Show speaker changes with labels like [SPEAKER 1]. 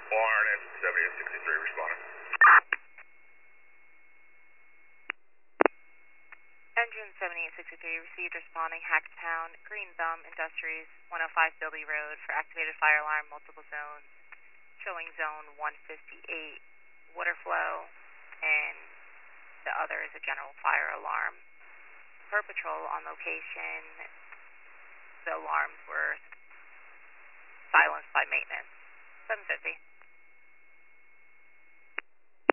[SPEAKER 1] RNS 7063 responding.
[SPEAKER 2] Engine 7863 received responding Hacktown, Green Thumb Industries, 105 Bilby Road for activated fire alarm, multiple zones, showing zone 158 water flow, and the other is a general fire alarm. Per patrol on location, the alarms were silenced by maintenance. 750.